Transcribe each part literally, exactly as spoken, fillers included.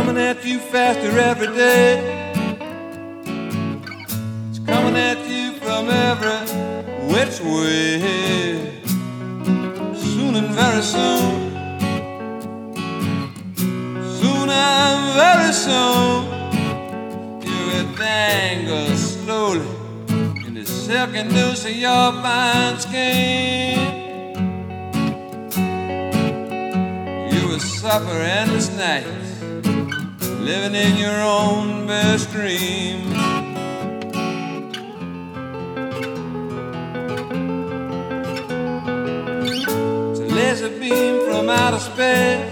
coming at you faster every day. It's coming at you from every which way. Soon and very soon, soon and very soon, you will dangle slowly in the silky noose of your fine skin. You will suffer endless nights, living in your own best dream. It's a laser beam from outer space,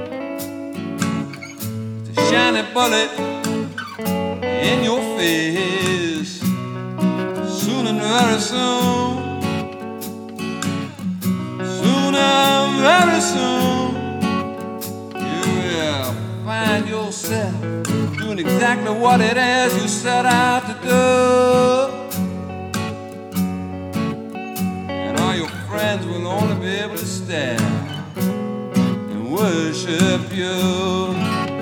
it's a shiny bullet in your face. Soon and very soon, soon and very soon, you will find yourself doing exactly what it is you set out to do. And all your friends will only be able to stare and worship you.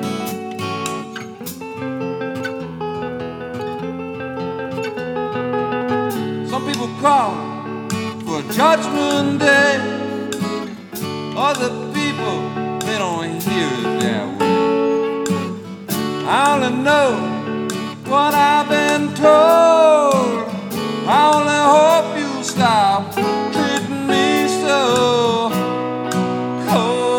Some people call for judgment day. Other people, they don't hear it that way. I only know what I've been told. I only hope you stop treating me so cold.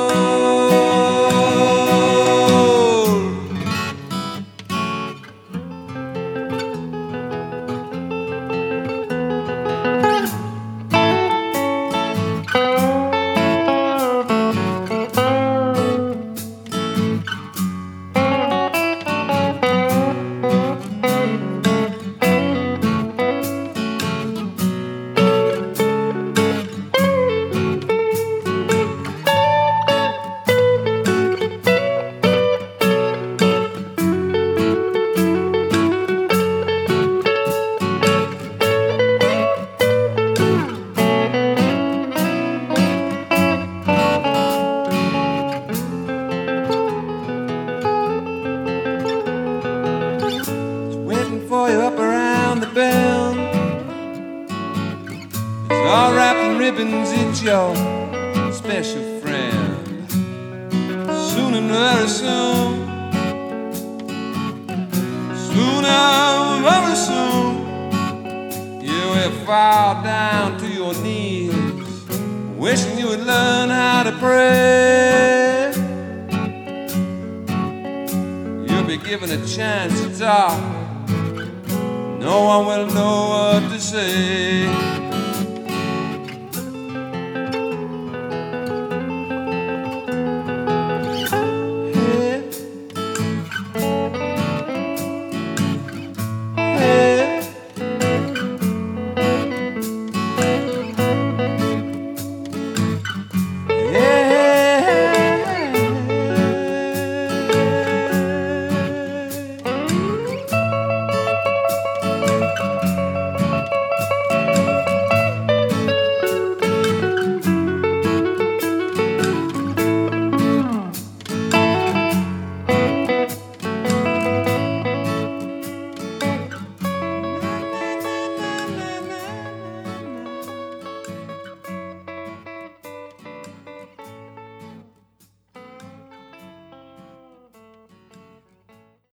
For you up around the bend, it's all wrapped in ribbons, it's your special friend. Soon and very soon, soon and very soon, you will fall down to your knees, wishing you would learn how to pray. You'll be given a chance to talk, no one will know what to say.